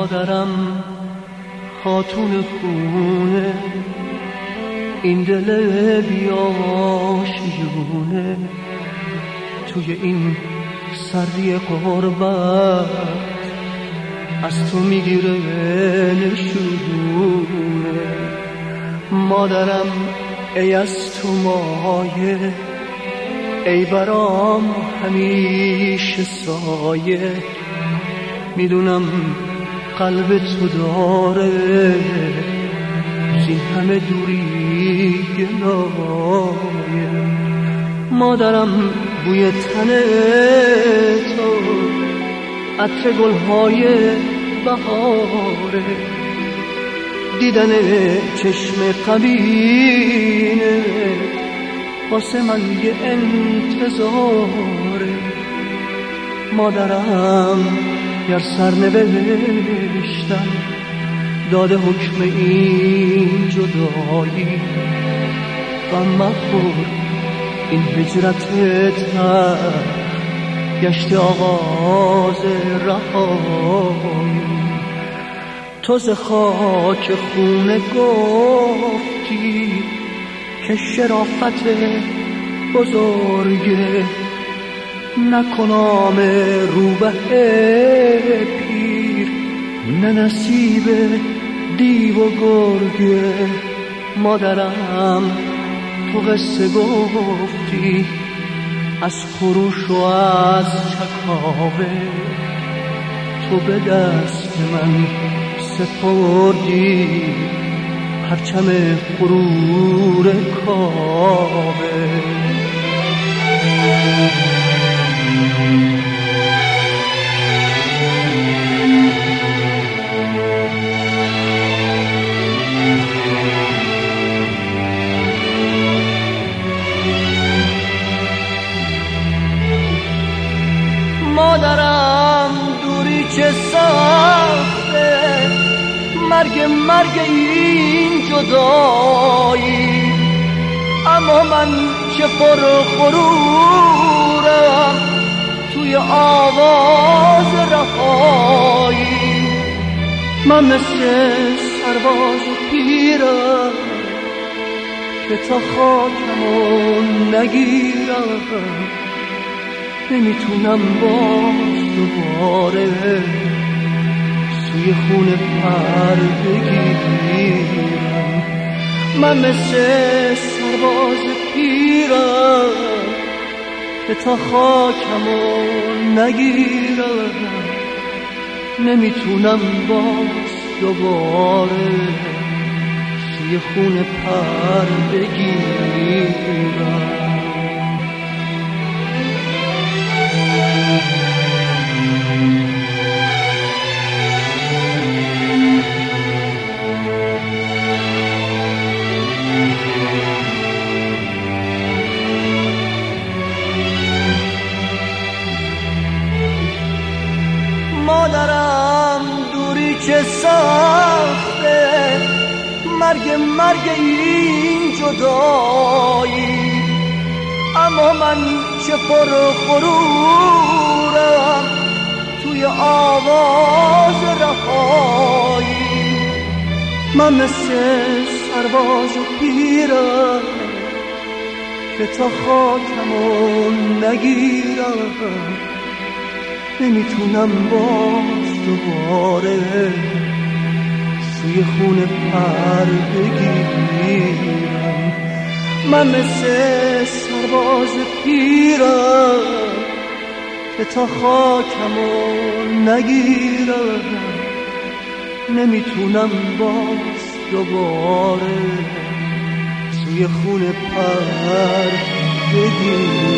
مادرم خاتون خونه، این دل بیاشیونه، توی این سردی غربت از تو میگیره نشونه. مادرم ای از تو مایه، ای برام همیشه سایه، میدونم قلب تو داره زین همه دوری گلایه. مادرم بوی تن تو عطر گلهای بهاره، دیدن چشم قبینه واسه من یه انتظاره. مادرم گر سرنوشتم داده حکم این جدایی، غم مخور این هجرت تر گشت آغاز رهایی. تو ز خاک خونه گفتی که شرافت بزرگه، نکنام روبه پیر، نه نصیب دیو و گرگه. مادرم تو قصه گفتی از خروش و از چکاوه، تو به دست من سپردی پرچم غرور کاوه. مادرم دوری چه سخته، مرگ این جدایی، اما من چه پر غرورم توی آواز رهایی. من مثل سرباز پیرم که تا خاکمو نگیرم، نمیتونم باز دوباره سوی خونه پر بگیرم. من مثل سرباز پیرم که تا خاکمو نگیرم، نمیتونم باز دوباره سوی خونه پر بگیرم. مادرم دوری چه سخته، مرگ این جدایی، اما من چه پر غرورم توی آواز رهایی. من مثل سرباز پیرم که تا خاکمو نگیرم، نمیتونم باز دوباره سوی خونه پر بگیرم. من مثل سرباز پیرم که تا خاکمو نگیرم، نمیتونم باز دوباره سوی خونه پر بگیرم.